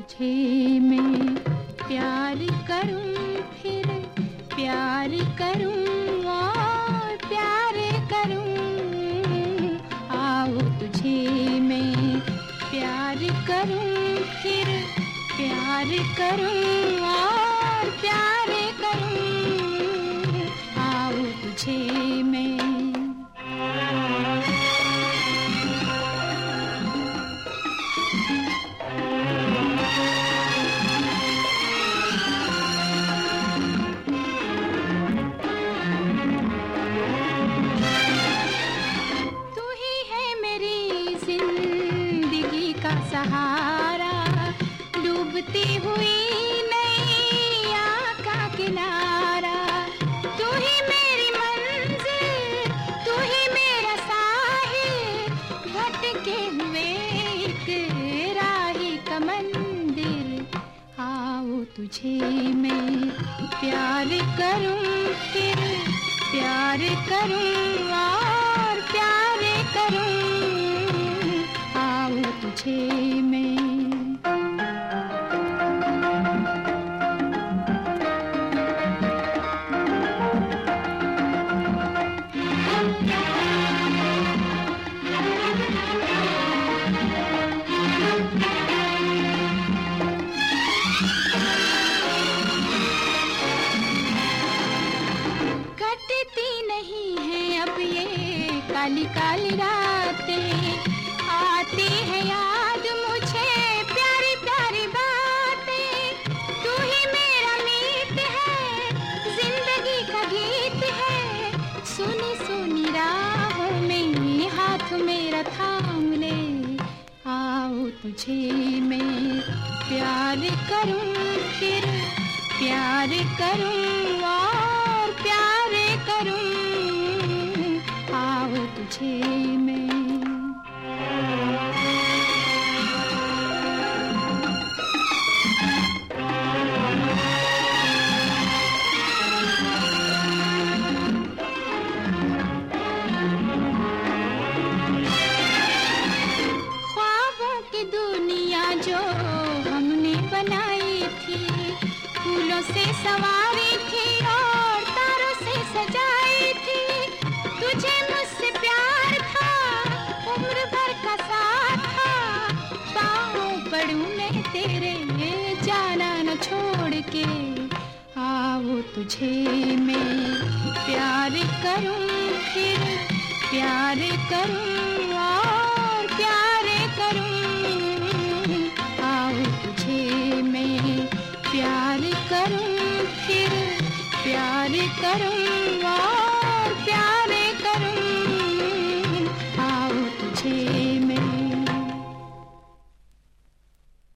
तुझे मैं प्यार करूं, फिर प्यार करूं और प्यार करूं। आओ तुझे मैं प्यार करूं, फिर प्यार करूं और प्यार करूं। आओ तुझे मैं सहारा, डूबती हुई नैया का किनारा। तू ही मेरी मंजिल, तू ही मेरा साहिल, भटके हुए एक राही का मंदिर। आओ तुझे मैं प्यार करूं, फिर प्यार करूं और प्यार करूं। आओ तुझे मैं कटती नहीं है अब ये काली काली रातें, आती है याद मुझे प्यारी प्यारी बातें। तू ही मेरा मीत है, जिंदगी का गीत है। सुनी सुनी राहों में हाथ मेरा थाम ले। आओ तुझे मैं प्यार करूं, फिर प्यार करूं और प्यार करूं। आओ तुझे मैं जो हमने बनाई थी, फूलों से सवारी थी और तारों से सजाई थी। तुझे मुझसे प्यार था, उम्र भर का साथ था। पाँव पड़ूं मैं तेरे, जाना न छोड़ के। आओ तुझे मैं प्यार करूं, फिर प्यार करूं और